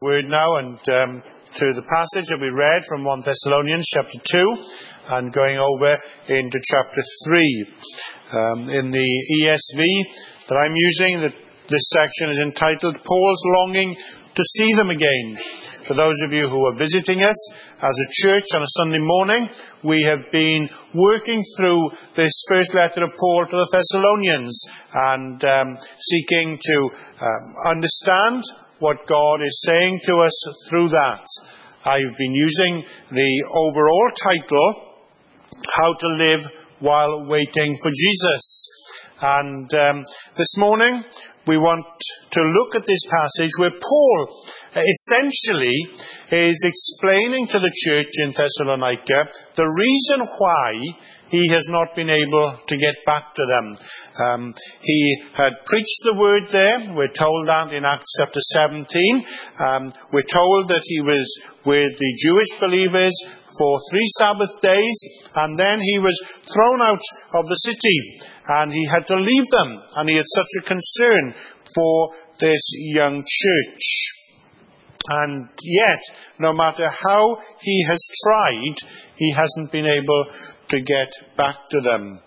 word now and to the passage that we read from 1 Thessalonians chapter 2 and going over into chapter 3. In the ESV that I'm using, this section is entitled Paul's Longing to See Them Again. For those of you who are visiting us as a church on a Sunday morning, we have been working through this first letter of Paul to the Thessalonians and seeking to understand what God is saying to us through that. I've been using the overall title, How to Live While Waiting for Jesus. And this morning we want to look at this passage where Paul essentially is explaining to the church in Thessalonica the reason why he has not been able to get back to them. He had preached the word there. We're told that in Acts chapter 17. We're told that he was with the Jewish believers for 3 Sabbath days, and then he was thrown out of the city, and he had to leave them, and he had such a concern for this young church. And yet, no matter how he has tried, he hasn't been able to get back to them.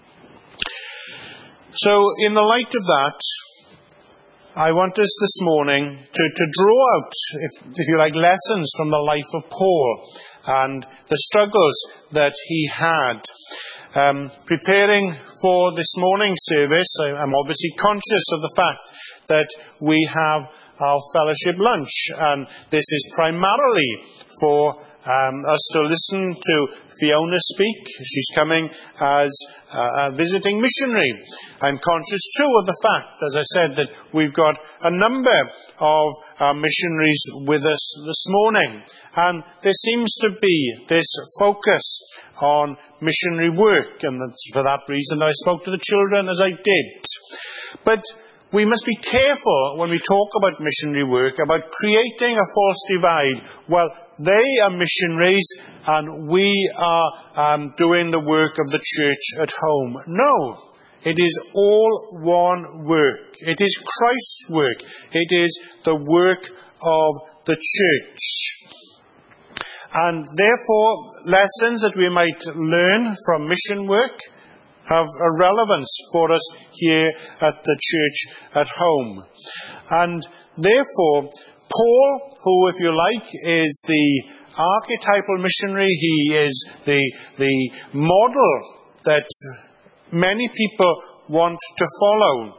So, in the light of that, I want us this morning to draw out, if you like, lessons from the life of Paul and the struggles that he had. Preparing for this morning's service, I'm obviously conscious of the fact that we have our fellowship lunch, and this is primarily for us to listen to Fiona speak. She's coming as a visiting missionary. I'm conscious too of the fact, as I said, that we've got a number of missionaries with us this morning, and there seems to be this focus on missionary work, and that's for that reason I spoke to the children as I did. But we must be careful when we talk about missionary work about creating a false divide. Well, they are missionaries and we are doing the work of the church at home. No, it is all one work. It is Christ's work. It is the work of the church. And therefore, lessons that we might learn from mission work have a relevance for us here at the church at home. And therefore, Paul, who, if you like, is the archetypal missionary, he is the model that many people want to follow.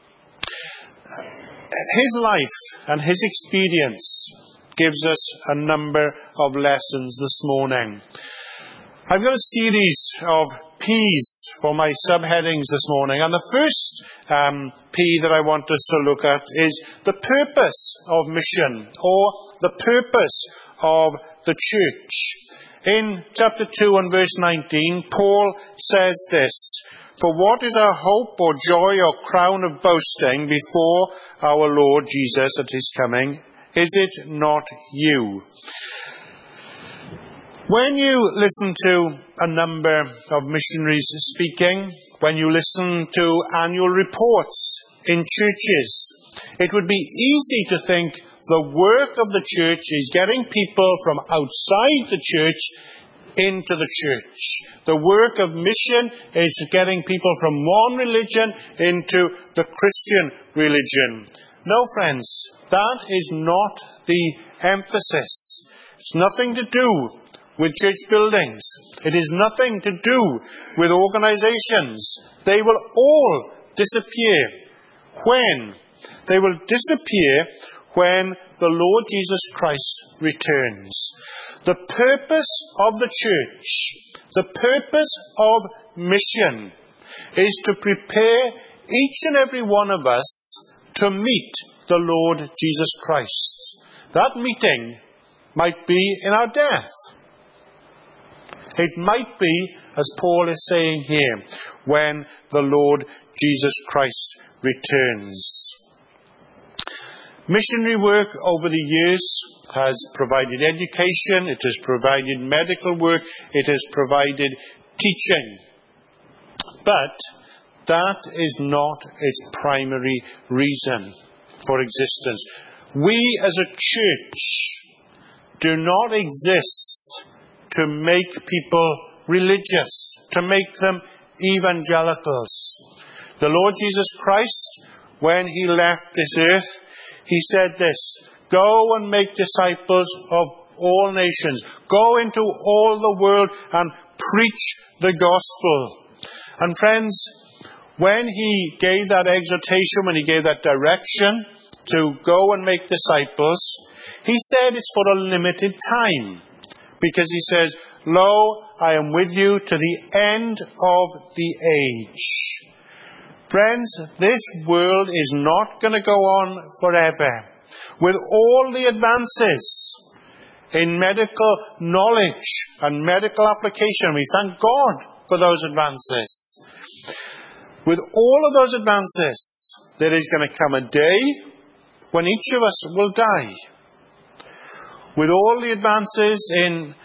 His life and his experience gives us a number of lessons this morning. I've got a series of P's for my subheadings this morning, and the first P that I want us to look at is the purpose of mission, or the purpose of the church. In chapter 2 and verse 19, Paul says this: "For what is our hope or joy or crown of boasting before our Lord Jesus at his coming? Is it not you?" When you listen to a number of missionaries speaking, when you listen to annual reports in churches, it would be easy to think the work of the church is getting people from outside the church into the church. The work of mission is getting people from one religion into the Christian religion. No, friends, that is not the emphasis. It's nothing to do with church buildings. It is nothing to do with organizations. They will all disappear. When? They will disappear when the Lord Jesus Christ returns. The purpose of the church, the purpose of mission, is to prepare each and every one of us to meet the Lord Jesus Christ. That meeting might be in our death. It might be, as Paul is saying here, when the Lord Jesus Christ returns. Missionary work over the years has provided education, it has provided medical work, it has provided teaching. But that is not its primary reason for existence. We as a church do not exist to make people religious, to make them evangelicals. The Lord Jesus Christ, when he left this earth, he said this: go and make disciples of all nations. Go into all the world and preach the gospel. And friends, when he gave that exhortation, when he gave that direction to go and make disciples, he said it's for a limited time. Because he says, lo, I am with you to the end of the age. Friends, this world is not going to go on forever. With all the advances in medical knowledge and medical application, we thank God for those advances. With all of those advances, there is going to come a day when each of us will die. With all the advances in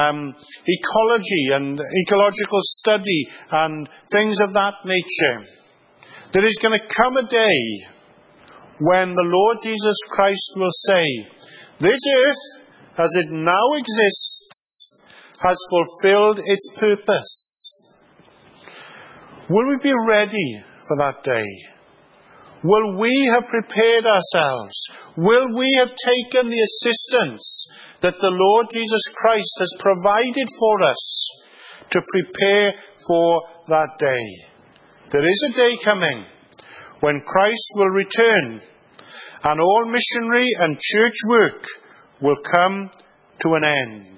ecology and ecological study and things of that nature, there is going to come a day when the Lord Jesus Christ will say, this earth, as it now exists, has fulfilled its purpose. Will we be ready for that day? Will we have prepared ourselves? Will we have taken the assistance that the Lord Jesus Christ has provided for us to prepare for that day? There is a day coming when Christ will return and all missionary and church work will come to an end.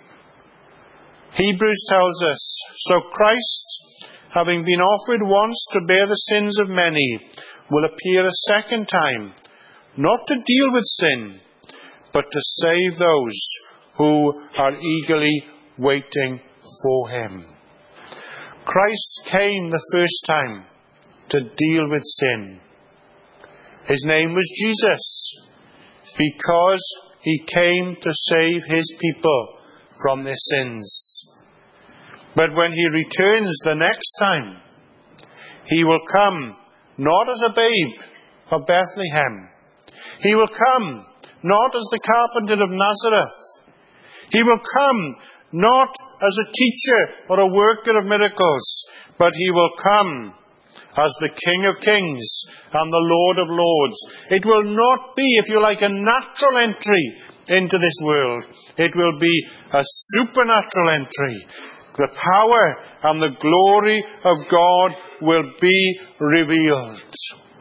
Hebrews tells us, so Christ, having been offered once to bear the sins of many, will appear a second time, not to deal with sin, but to save those who are eagerly waiting for him. Christ came the first time to deal with sin. His name was Jesus, because he came to save his people from their sins. But when he returns the next time, he will come not as a babe of Bethlehem. He will come not as the carpenter of Nazareth. He will come not as a teacher or a worker of miracles, but he will come as the King of Kings and the Lord of Lords. It will not be, if you like, a natural entry into this world. It will be a supernatural entry. The power and the glory of God will be revealed.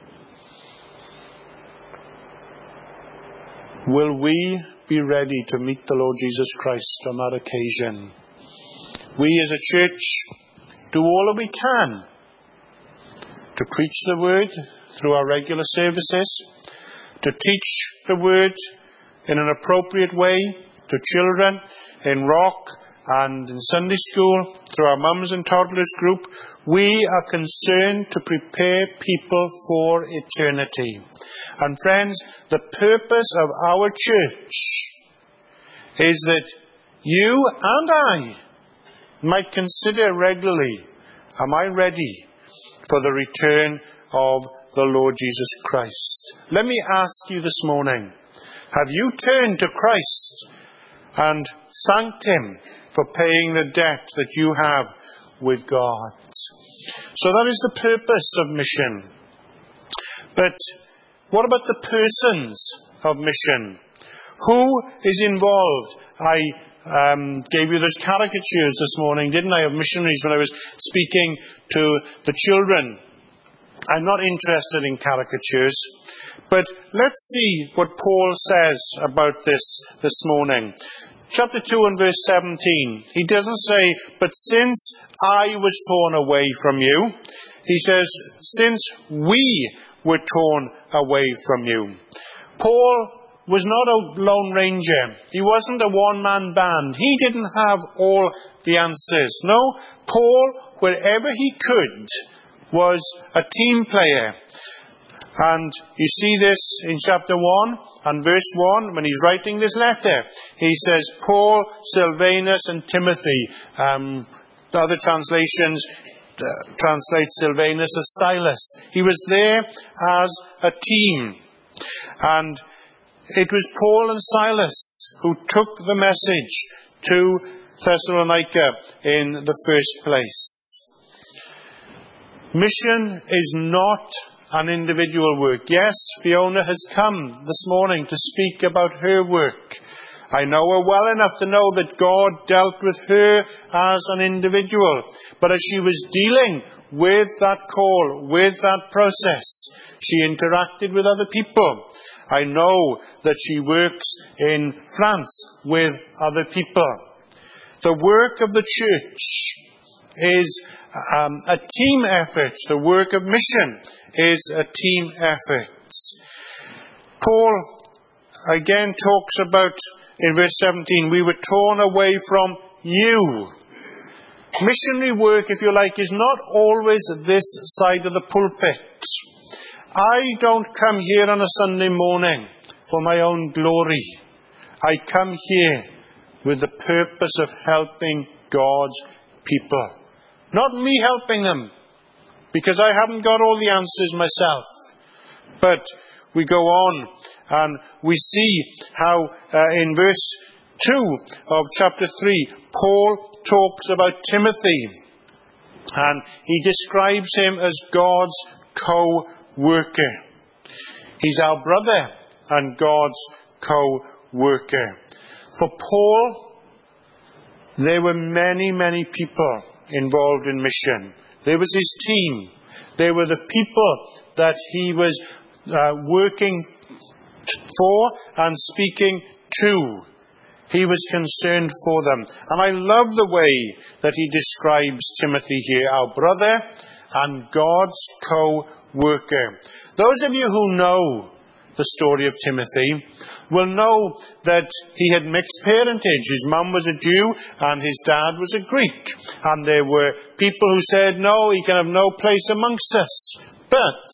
Will we be ready to meet the Lord Jesus Christ on that occasion? We as a church do all that we can to preach the word through our regular services, to teach the word in an appropriate way to children in Rock and in Sunday school, through our mums and toddlers group. We are concerned to prepare people for eternity. And friends, the purpose of our church is that you and I might consider regularly, am I ready for the return of the Lord Jesus Christ? Let me ask you this morning, have you turned to Christ and thanked him for paying the debt that you have with God? So that is the purpose of mission. But what about the persons of mission? Who is involved? I gave you those caricatures this morning, didn't I, of missionaries when I was speaking to the children. I'm not interested in caricatures, but let's see what Paul says about this morning. Chapter 2 and verse 17. He doesn't say, but since I was torn away from you. He says, since we were torn away from you. Paul was not a lone ranger. He wasn't a one-man band. He didn't have all the answers. No, Paul, wherever he could, was a team player. And you see this in chapter 1 and verse 1 when he's writing this letter. He says, Paul, Silvanus and Timothy. The other translations translate Silvanus as Silas. He was there as a team. And it was Paul and Silas who took the message to Thessalonica in the first place. Mission is not an individual work. Yes, Fiona has come this morning to speak about her work. I know her well enough to know that God dealt with her as an individual. But as she was dealing with that call, with that process, she interacted with other people. I know that she works in France with other people. The work of the church is a team effort. The work of mission is a team effort. Paul again talks about, in verse 17, we were torn away from you. Missionary work, if you like, is not always this side of the pulpit. I don't come here on a Sunday morning for my own glory. I come here with the purpose of helping God's people. Not me helping them, because I haven't got all the answers myself. But we go on and we see how in verse 2 of chapter 3, Paul talks about Timothy. And he describes him as God's co-worker. He's our brother and God's co-worker. For Paul, there were many, many people involved in mission. There was his team. There were the people that he was working for and speaking to. He was concerned for them. And I love the way that he describes Timothy here, our brother and God's co-worker. Those of you who know the story of Timothy will know that he had mixed parentage. His mum was a Jew and his dad was a Greek. And there were people who said, no, he can have no place amongst us. But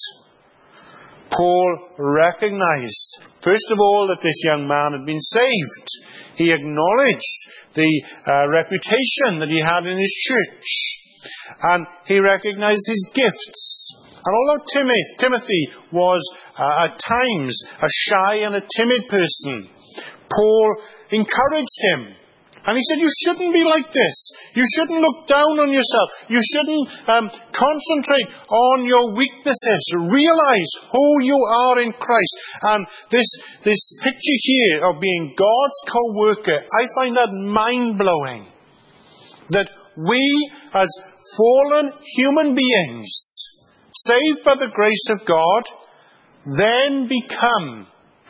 Paul recognized, first of all, that this young man had been saved. He acknowledged the reputation that he had in his church. And he recognized his gifts. And although Timothy was at times a shy and a timid person, Paul encouraged him. And he said, you shouldn't be like this. You shouldn't look down on yourself. You shouldn't concentrate on your weaknesses. Realize who you are in Christ. And this picture here of being God's co-worker, I find that mind-blowing. That we as fallen human beings, saved by the grace of God, then become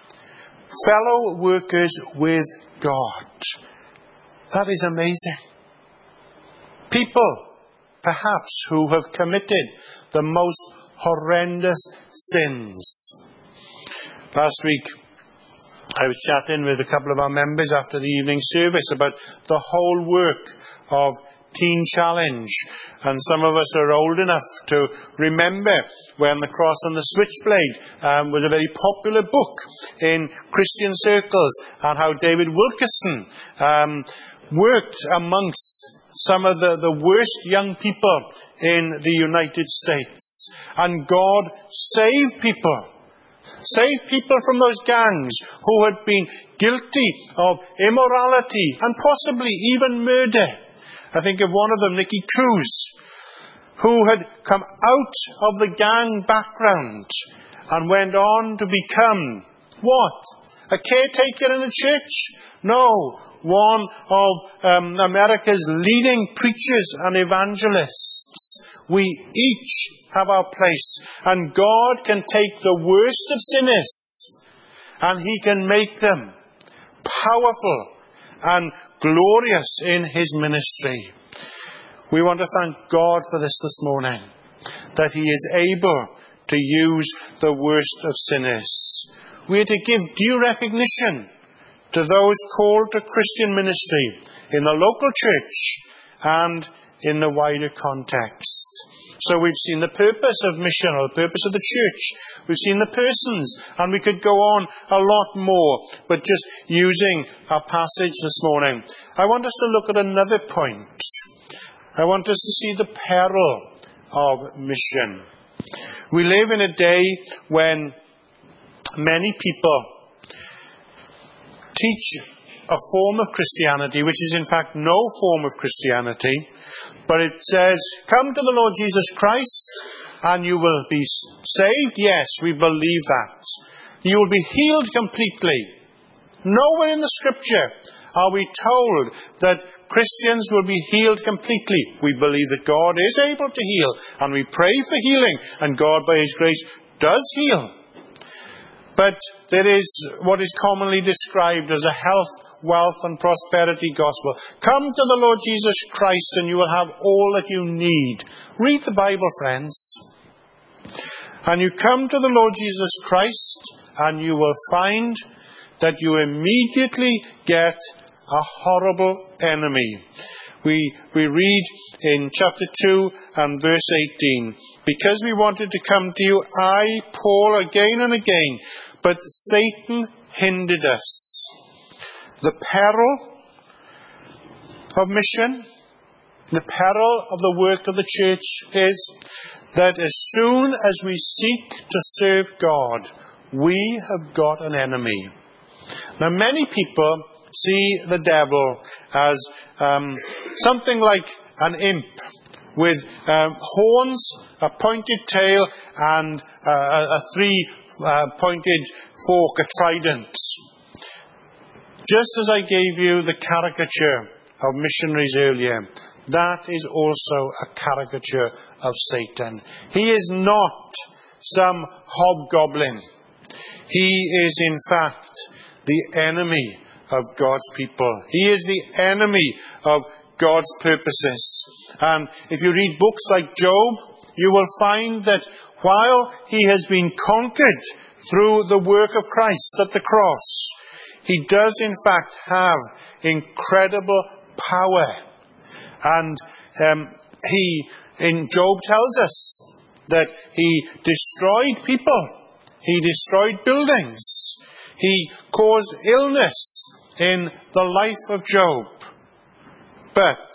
fellow workers with God. That is amazing. People, perhaps, who have committed the most horrendous sins. Last week, I was chatting with a couple of our members after the evening service about the whole work of Teen Challenge. And some of us are old enough to remember when The Cross and the Switchblade was a very popular book in Christian circles, and how David Wilkerson worked amongst some of the worst young people in the United States. And God saved people. Saved people from those gangs who had been guilty of immorality and possibly even murder. I think of one of them, Nicky Cruz, who had come out of the gang background and went on to become, what? A caretaker in a church? No. One of America's leading preachers and evangelists. We each have our place. And God can take the worst of sinners and He can make them powerful and glorious in His ministry. We want to thank God for this morning, that He is able to use the worst of sinners. We are to give due recognition to those called to Christian ministry in the local church and in the wider context. So we've seen the purpose of mission, or the purpose of the church. We've seen the persons, and we could go on a lot more, but just using our passage this morning, I want us to look at another point. I want us to see the peril of mission. We live in a day when many people teach a form of Christianity, which is in fact no form of Christianity, but it says, come to the Lord Jesus Christ and you will be saved. Yes, we believe that. You will be healed completely. Nowhere in the Scripture are we told that Christians will be healed completely. We believe that God is able to heal, and we pray for healing, and God, by His grace, does heal. But there is what is commonly described as a health, wealth, and prosperity gospel. Come to the Lord Jesus Christ, and you will have all that you need. Read the Bible, friends. And you come to the Lord Jesus Christ, and you will find that you immediately get a horrible enemy. We read in chapter 2 and verse 18, because we wanted to come to you, I, Paul, again and again, but Satan hindered us. The peril of mission, the peril of the work of the church is that as soon as we seek to serve God, we have got an enemy. Now, many people see the devil as something like an imp with horns, a pointed tail, and a three-pointed fork, a trident. Just as I gave you the caricature of missionaries earlier, that is also a caricature of Satan. He is not some hobgoblin. He is, in fact, the enemy of God's people. He is the enemy of God's purposes. And if you read books like Job, you will find that while he has been conquered through the work of Christ at the cross, he does in fact have incredible power. And Job tells us that he destroyed people. He destroyed buildings. He caused illness in the life of Job. But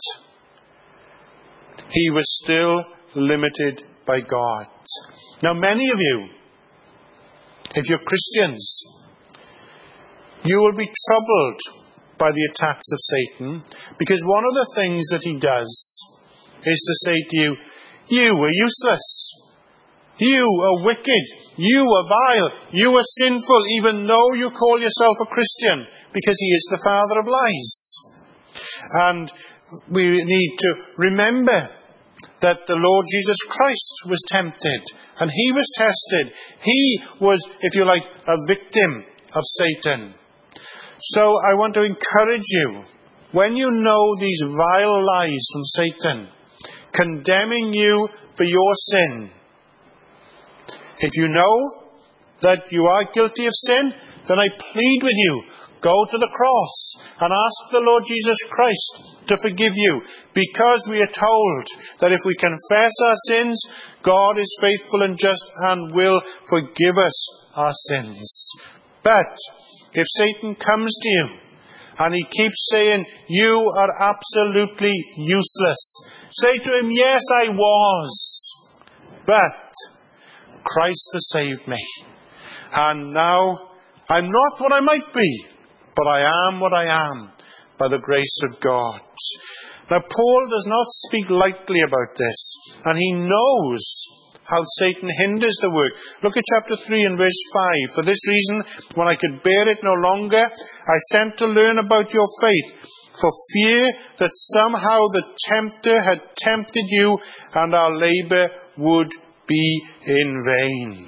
he was still limited by God. Now, many of you, if you're Christians, you will be troubled by the attacks of Satan, because one of the things that he does is to say to you, you are useless. You are wicked. You are vile. You are sinful, even though you call yourself a Christian, because he is the father of lies. And we need to remember that the Lord Jesus Christ was tempted, and he was tested. He was, if you like, a victim of Satan. So I want to encourage you, when you know these vile lies from Satan, condemning you for your sin, if you know that you are guilty of sin, then I plead with you, go to the cross and ask the Lord Jesus Christ to forgive you, because we are told that if we confess our sins, God is faithful and just and will forgive us our sins. But if Satan comes to you and he keeps saying, you are absolutely useless, say to him, yes, I was, but Christ has saved me. And now I'm not what I might be, but I am what I am by the grace of God. Now, Paul does not speak lightly about this, and he knows how Satan hinders the work. Look at chapter 3 and verse 5. For this reason, when I could bear it no longer, I sent to learn about your faith, for fear that somehow the tempter had tempted you, and our labour would be in vain.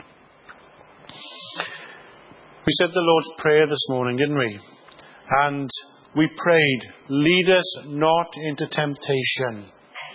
We said the Lord's Prayer this morning, didn't we? And we prayed, lead us not into temptation.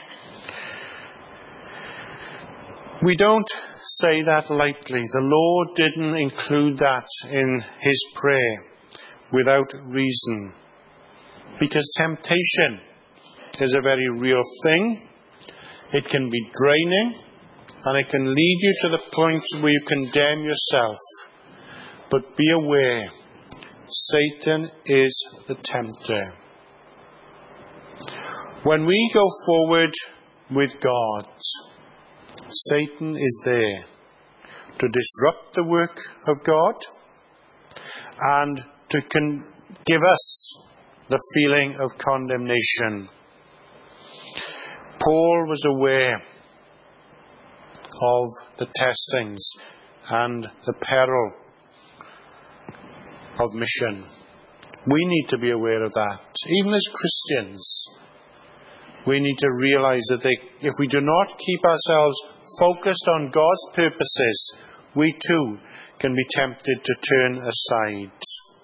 We don't say that lightly. The Lord didn't include that in his prayer without reason. Because temptation is a very real thing. It can be draining, and it can lead you to the point where you condemn yourself. But be aware, Satan is the tempter. When we go forward with God, Satan is there to disrupt the work of God and to give us the feeling of condemnation. Paul was aware of the testings and the peril of mission. We need to be aware of that. Even as Christians, we need to realize that if we do not keep ourselves focused on God's purposes, we too can be tempted to turn aside.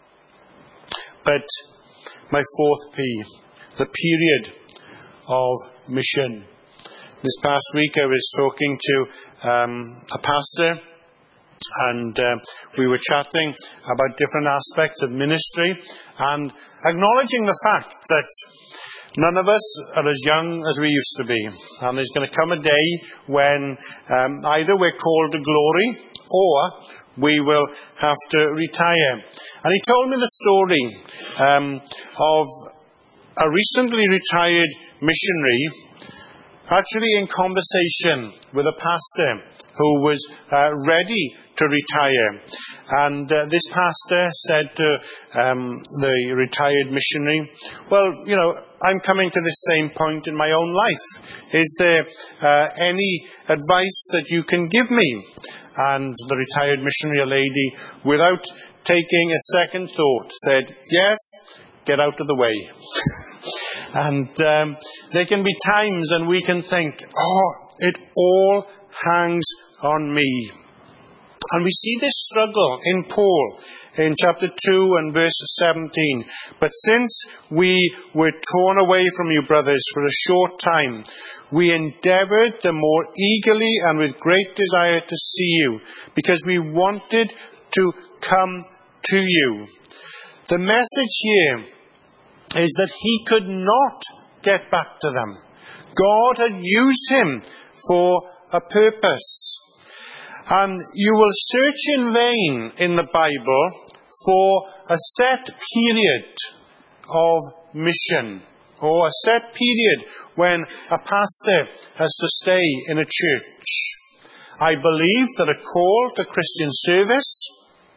But my fourth P, the period of mission. This past week I was talking to a pastor, and we were chatting about different aspects of ministry and acknowledging the fact that none of us are as young as we used to be. And there's going to come a day when either we're called to glory or we will have to retire. And he told me the story of a recently retired missionary actually in conversation with a pastor who was ready to retire. And this pastor said to the retired missionary, well, I'm coming to this same point in my own life. Is there any advice that you can give me? And the retired missionary, a lady, without taking a second thought, said, yes, get out of the way. And there can be times when we can think, it all hangs on me. And we see this struggle in Paul in chapter 2 and verse 17. But since we were torn away from you, brothers, for a short time, we endeavored the more eagerly and with great desire to see you, because we wanted to come to you. The message here is that he could not get back to them. God had used him for a purpose. And you will search in vain in the Bible for a set period of mission, or a set period when a pastor has to stay in a church. I believe that a call to Christian service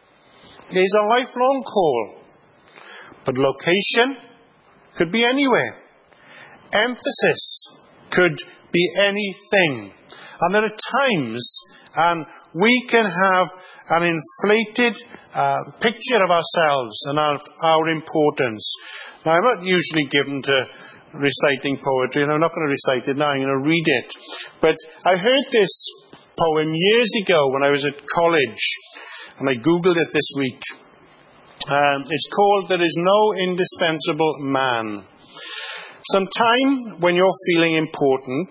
is a lifelong call. But location could be anywhere. Emphasis could be anything. And there are times, and we can have an inflated picture of ourselves and our importance. Now, I'm not usually given to reciting poetry, and I'm not going to recite it now, I'm going to read it. But I heard this poem years ago when I was at college, and I Googled it this week. It's called There Is No Indispensable Man. Sometime when you're feeling important,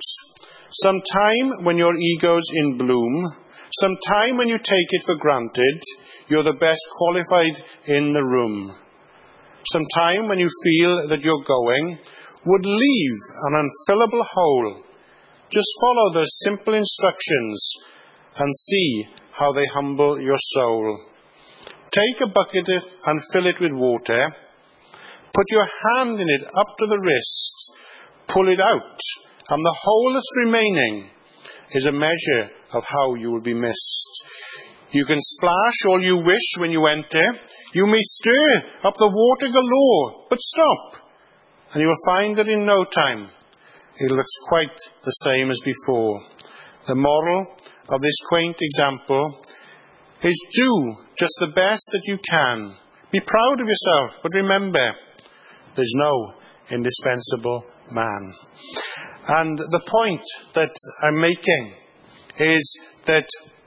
sometime when your ego's in bloom, sometime when you take it for granted, you're the best qualified in the room. Sometime when you feel that you're going, would leave an unfillable hole. Just follow the simple instructions and see how they humble your soul. Take a bucket and fill it with water. Put your hand in it up to the wrist. Pull it out, and the hole that's remaining is a measure of how you will be missed. You can splash all you wish when you enter. You may stir up the water galore, but stop, and you will find that in no time it looks quite the same as before. The moral of this quaint example is do just the best that you can. Be proud of yourself, but remember, there's no indispensable man. And the point that I'm making is that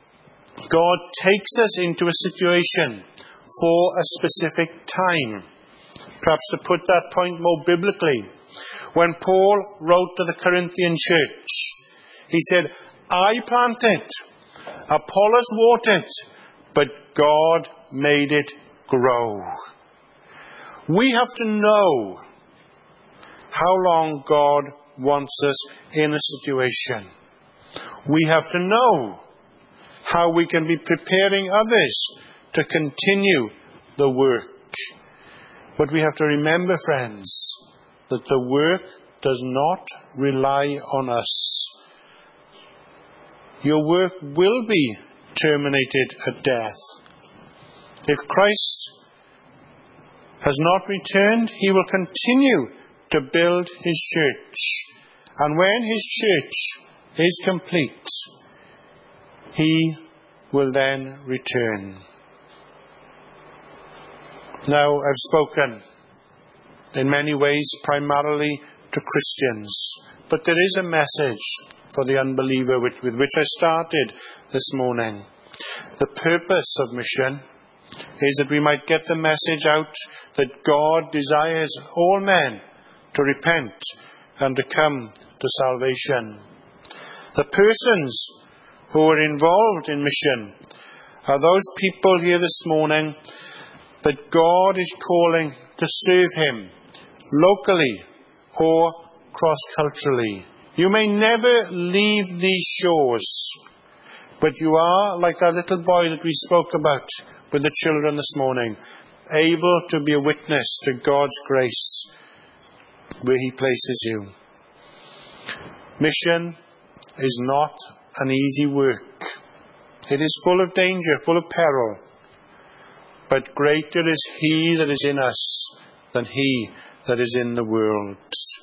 God takes us into a situation for a specific time. Perhaps to put that point more biblically, when Paul wrote to the Corinthian church, he said, I planted, Apollos watered, but God made it grow. We have to know how long God wants us in a situation. We have to know how we can be preparing others to continue the work. But we have to remember, friends, that the work does not rely on us. Your work will be terminated at death. If Christ has not returned, he will continue to build his church. And when his church is complete, he will then return. Now, I've spoken in many ways primarily to Christians, but there is a message for the unbeliever with which I started this morning. The purpose of mission is that we might get the message out that God desires all men to repent and to come to salvation. The persons who are involved in mission are those people here this morning that God is calling to serve him locally or cross-culturally. You may never leave these shores, but you are, like that little boy that we spoke about with the children this morning, able to be a witness to God's grace where he places you. Mission is not an easy work. It is full of danger, full of peril. But greater is he that is in us than he that is in the world.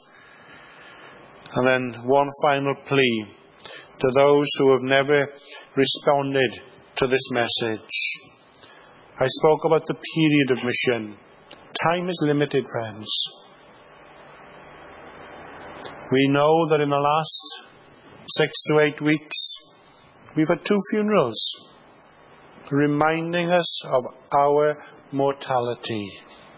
And then one final plea to those who have never responded to this message. I spoke about the period of mission. Time is limited, friends. We know that in the last 6 to 8 weeks, we've had 2 funerals, reminding us of our mortality.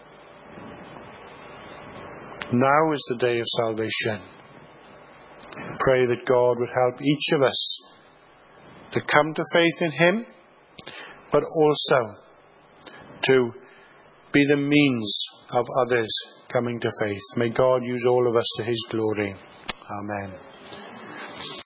Now is the day of salvation. Pray that God would help each of us to come to faith in him, but also to be the means of others coming to faith. May God use all of us to his glory. Amen.